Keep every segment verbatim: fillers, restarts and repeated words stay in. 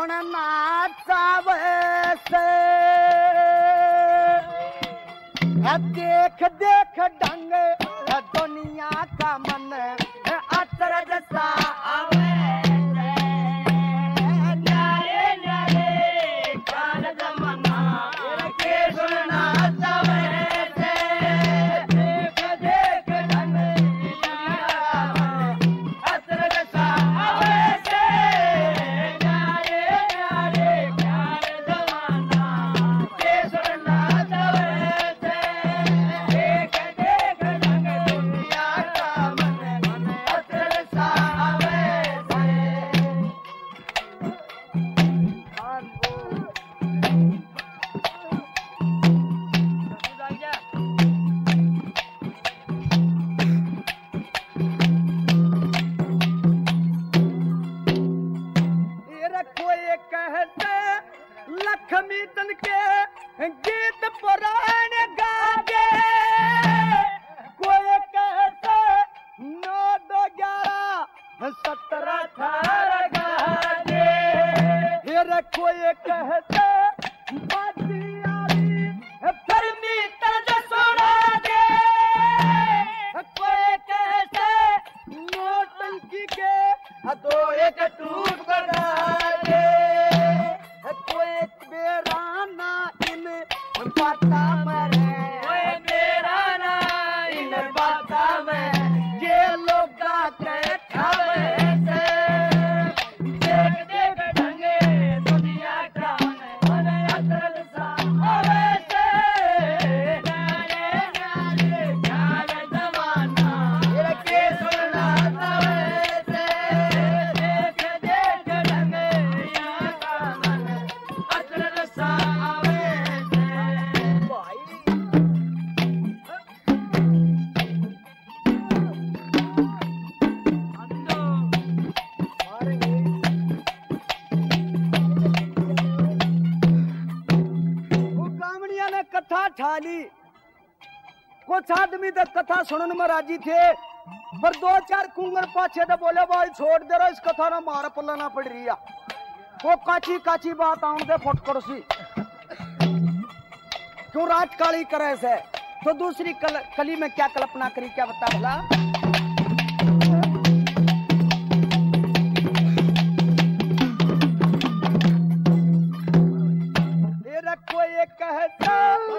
सुनना चावे से देख देख ढंग दुनिया का मन अचरज सा आवे न्यारे न्यारे काल जमाना के सुनना चावे से देख देख ढंग दुनिया का मन अचरज सा आवे से न्यारे न्यारे काल जमाना के सुनना चावे से देख देख ढंग दुनिया का मन अचरज सा आवे से कोई कहते लक्ष्मी तन के गीत पुराने गाजे कोई कहते नौ दो ग्यारह सत्रह अठारह गाजे फिर कोई कहते बदियारी फरमी तर्ज सुना दे कोई कहते नौटंकी के दो एक टूट बना दे कोई बेराना इन बाता मरे कोई बेराना इन बाता में ये लोग के खावे से देख देख ढंगे दुनिया का मन अचरज सा आवे से न्यारे न्यारे ख्याल जमाना के सुनना चावे से देख देख ढंगे दुनिया का मन अचरज सा आवे से भाई गामड़िया ने कथा ठाली कुछ आदमी तो कथा सुनने में राजी थे पर दो चार कुंगर पाछे तो बोले भाई छोड़ दे रहा इस कथा ना मार पल्लाना पड़ रही है वो काची काची बात आऊं दे फटकर सी क्यों रात काली करे से तो दूसरी कल, कली में क्या कल्पना करी क्या बता भला तेरा कोई कहता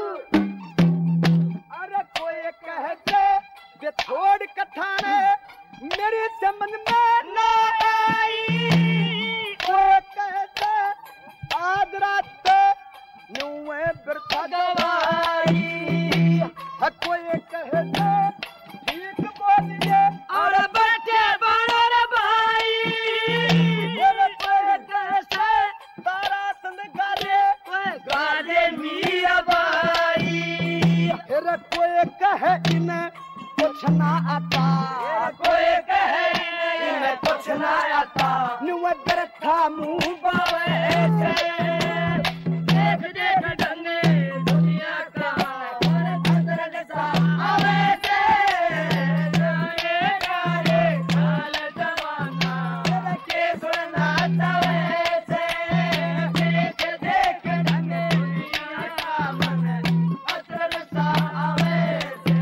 अरे कोई कहते ये छोड़ कथा ने मेरे समझ में ना आई कोई कहते आज रात नुए बिरथा गवाई कोई कहते ठीक बोलिए और बैठे बड़े रे भाई कोई कहते तारा संग गाले गाले मिया बाई फिर कोई कहे इन्हें कुछ ना आता कोई कहे इन्हें कुछ ना आता नुआ बिरथा मुंह बावे से देख देख ढंगे दुनिया का मन अचरज सा आवे से न्यारे न्यारे काल जमाना के सुनना चावे से देख देख ढंगे दुनिया का मन अचरज सा आवे से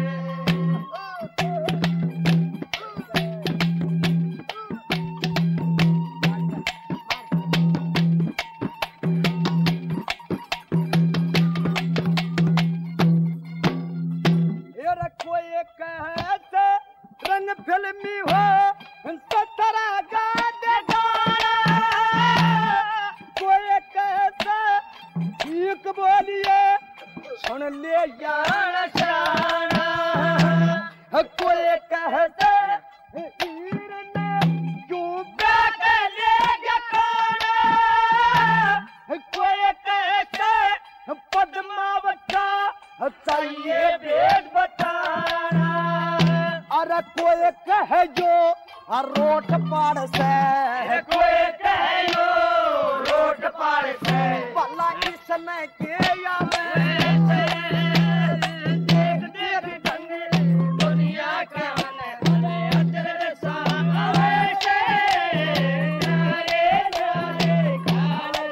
कोई कहते रंग फिल्मी हो सतरा गाते गाना कोई कहते ठीक बोलिए सुन ले यार शाना कोई कहते हीर ने क्यों बैठ ले खाना कोई कहते पद्मावता चाहिए पेट बताना अरे कोई कहे जो रोट पार से कोई कहे जो रोट पार से भला इसने के आवे देख देख ढंगे दुनिया के मन अचरज सा आवे से न्यारे न्यारे काल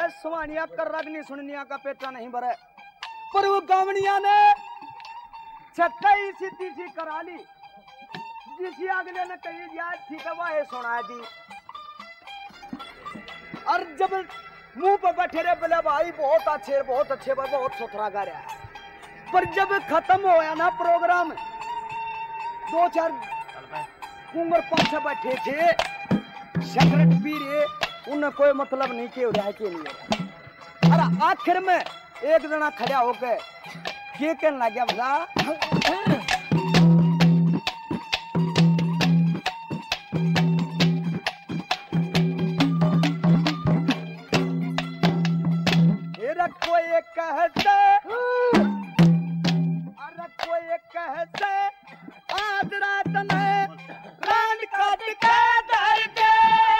सुहानिया कर रगनी सुननिया का पेटा नहीं भरे। पर वो गावनिया ने छत्ताई सी तीसी करा ली, जिसी अगले ने कही याद थी तो वह सुना दी। और जब मुंह पर बैठे रहे बोले भाई बहुत अच्छे बहुत अच्छे भाई बहुत सुथरा गा रहा है। पर जब खत्म होया ना प्रोग्राम, दो चार कुंवर पाछे बैठे थे सिगरेट पी रहे, उन्हें कोई मतलब नहीं के हो रहा है के नहीं। और आखिर में एक जना खड़ा होकर के कहने लग गया बता कोई कहते अरे कोई कहते आज रात में रात काट के दर दे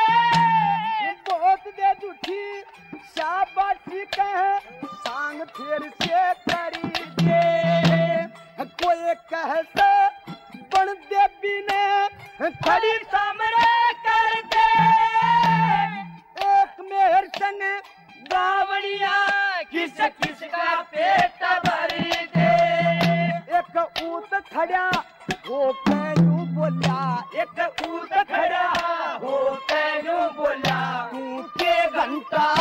बहुत दे झूठी शाबाशी कहे सांग फिर से करी दे। कोई कहते बन देवी ने खड़ी सामने कर दे एक मेहर संग गावड़िया किस किस का पेट भरी दे। एक ऊत खड़ा वो कैनू बोला, एक ऊत खड़ा वो कैनू बोला, तू के घंटा